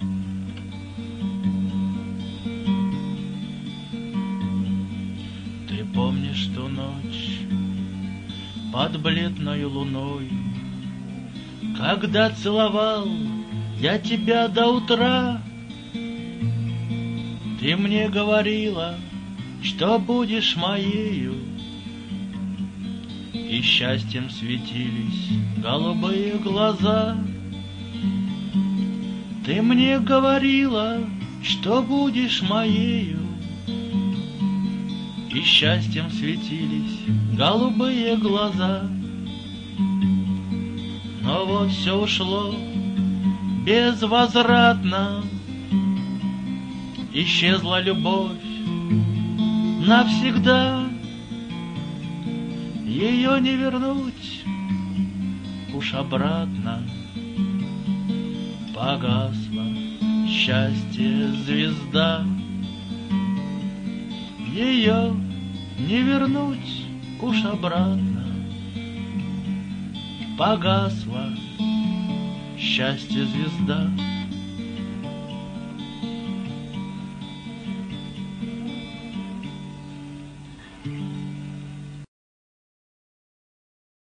Ты помнишь ту ночь под бледною луною, когда целовал я тебя до утра? Ты мне говорила, что будешь моею, и счастьем светились голубые глаза. Ты мне говорила, что будешь моею, и счастьем светились голубые глаза. Но вот все ушло безвозвратно, исчезла любовь навсегда. Ее не вернуть уж обратно. Погасла счастье звезда. Ее не вернуть уж обратно. Погасла счастье звезда.